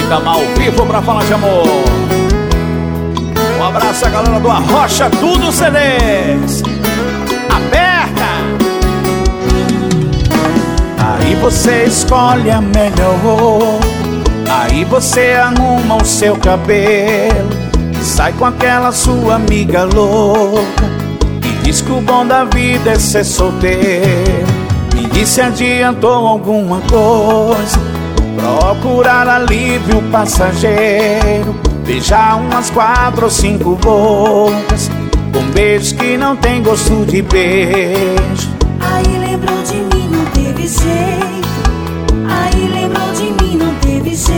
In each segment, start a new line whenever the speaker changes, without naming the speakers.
Ficamos ao vivo pra falar de amor. Um abraço a galera do Arrocha Tudo CDs. Aperta!
Aí você escolhe a melhor, aí você arruma o seu cabelo, sai com aquela sua amiga louca e diz que o bom da vida é ser solteiro. Me diz se adiantou alguma coisa, procurar alívio passageiro, beijar umas 4 ou 5 bocas, com beijos que não tem gosto de beijo.
Aí lembrou de mim, não teve jeito. Aí lembrou de mim, não teve jeito.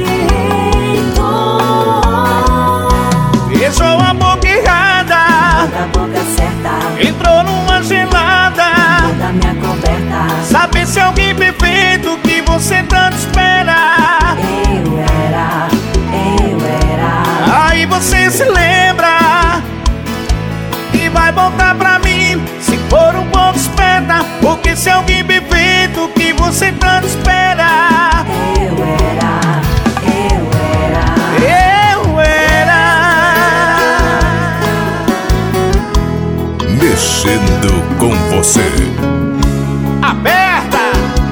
Beijou a boca errada,
Da boca certa,
entrou numa gelada,
da minha coberta.
sabe se alguém perfeito que você tanto espera.
Eu era.
Aí você se lembra e vai voltar pra mim, se for um pouco esperta, porque se alguém perfeito que você tanto espera.
Eu era.
Eu era.
Mexendo com você.
Aperta!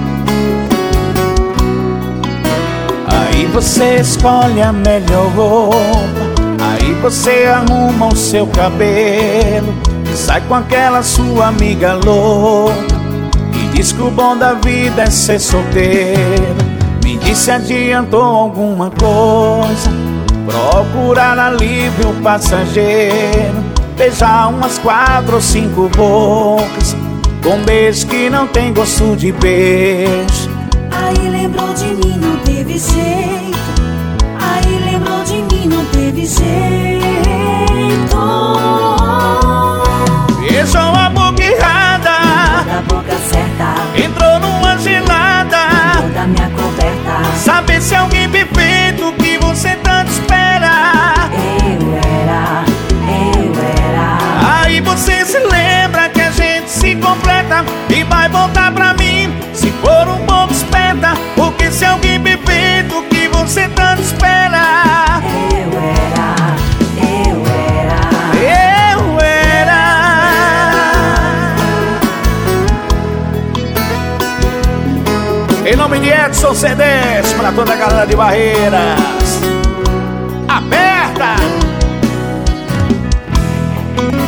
Aí você escolhe a melhor roupa, aí você arruma o seu cabelo, sai com aquela sua amiga louca e diz que o bom da vida é ser solteiro. Me diz se adiantou alguma coisa, procurar alívio passageiro, beijar umas 4 ou 5 bocas, com beijos que não tem gosto de beijo.
Aí lembrou de mim, não teve jeito. Aí lembrou de mim, não teve jeito.
Beijou a boca errada,
Da boca certa,
entrou numa gelada,
da minha coberta.
sabe se alguém perfeito que você tanto espera.
Eu era.
Aí você se lembra que a gente se completa e vai voltar pra mim, se for um pouco esperta, porque se alguém perfeito que você tanto espera.
Eu era.
Eu era. Em nome de Edson CDs, pra toda a galera de Barreiras. Aperta!